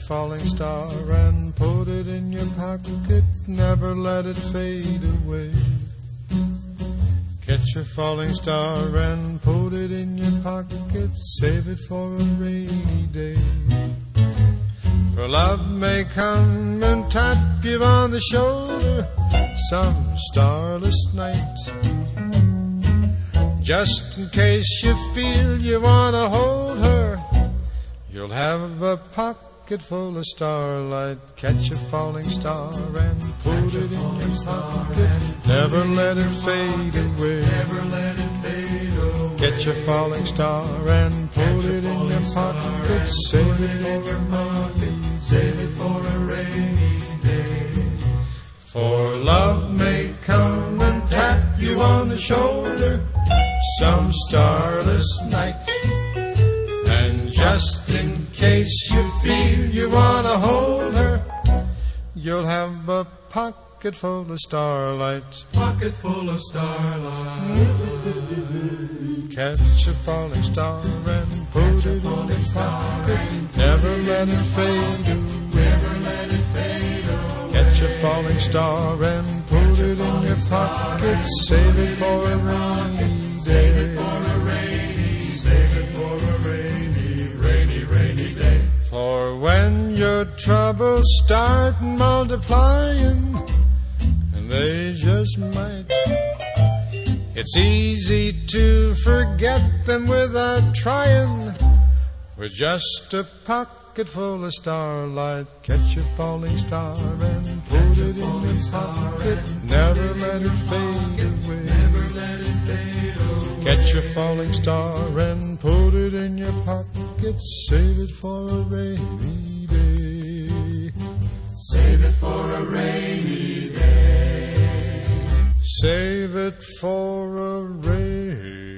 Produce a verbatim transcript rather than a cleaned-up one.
falling star and put it in your pocket, never let it fade away. Catch a falling star and put it in your pocket, save it for a rainy day. For love may come and tap you on the shoulder some starless night. Just in case you feel you want to hold her, you'll have a pocket full of starlight. Catch a falling star and put it in your pocket, never let it fade away. Never let it fade away. Catch a falling star and put it in your pocket, save it for your pocket, save it for a rainy day. For love may come and tap you on the shoulder some starless night. And just in case you feel you want to hold her, you'll have a pocket full of starlight. Pocket full of starlight. Mm-hmm. Catch a falling star and put Catch it in your pocket, never let it fade away. Never let it fade away. Catch a falling star and put Catch it in your pocket, save it for a rainy day. Save it for a rainy, save it for a rainy, rainy, rainy day. For when your troubles start multiplying, and they just might, it's easy to forget them without trying. With just a pocket full of starlight, catch a falling star and put catch it in your pocket, never let it fade away. Never let it fade away. Catch a falling star and put it in your pocket, save it for a rainy day. Save it for a rainy day. Save it for a rainy